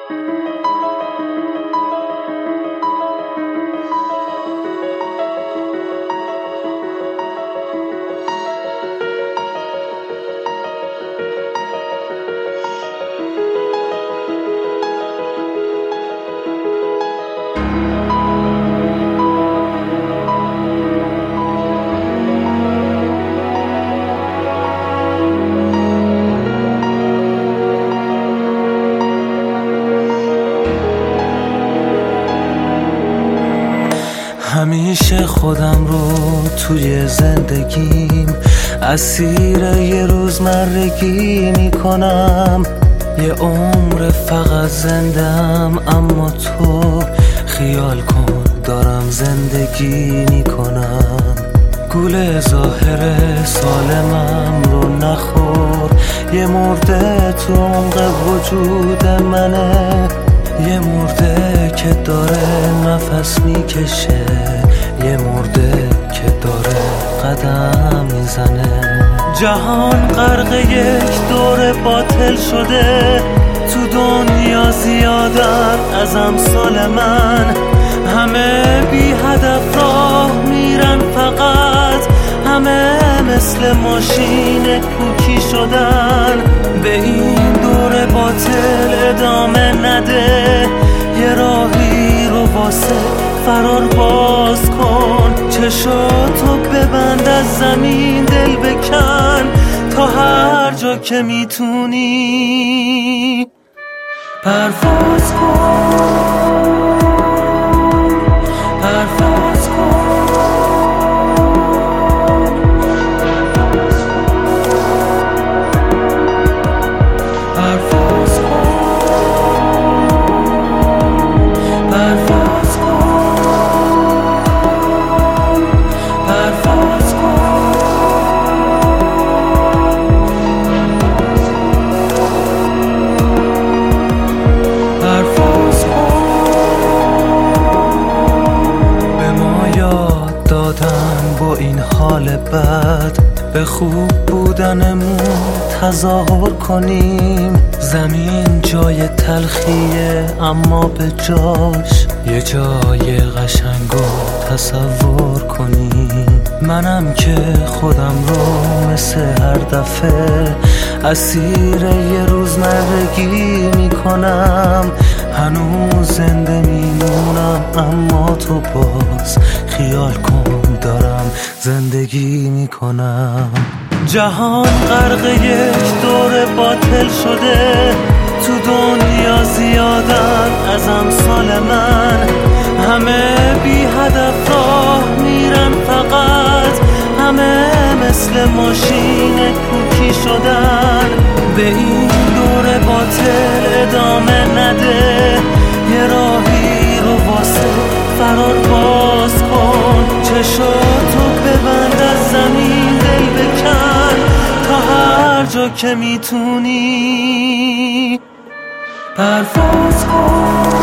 همیشه خودم رو توی زندگیم اسیر یه روزمرگی میکنم. یه عمر فقط زندم، اما تو خیال کن دارم زندگی میکنم. گول ظاهر سالمم رو نخور، یه مرده تو عمق وجود منه، یه مرده که داره نفس میکشه، یه مرده که داره قدم میزنه. جهان غرق یک دور باطل شده، تو دنیا زیادن از امثال من. همه بی هدف راه میرن فقط، همه مثل ماشین کوکی شدن. به این دور باطل ادامه نده، یه راهی رو واسه فرار باز کن. چشاتو ببند، از زمین دل بکن، تا هر جا که میتونی پرواز کن. پرواز کن. پرواز کن. پرواز کن. پرواز کن. پرواز کن. به ما یاد دادن با این حال بد، به خوب بودنمون تظاهر کنیم. زمین جای تلخیه، اما به جاش یه جای قشنگ رو تصور کنیم. منم که خودم رو مثل هر دفعه اسیر یه روزمرگی میکنم. هنوز زنده میمونم، اما تو باز خیال کن دارم زندگی میکنم. جهان غرق یک دور باطل شده، تو دنیا زیادن از امثال من. همه بی هدف راه میرن فقط، همه مثل ماشین کوکی شدن. به این دور باطل ادامه نده، یه راهی رو واسه فرار باز کن. چشاتو ببند، از زمین دل بکن، تا هر جا که میتونی پرواز کن.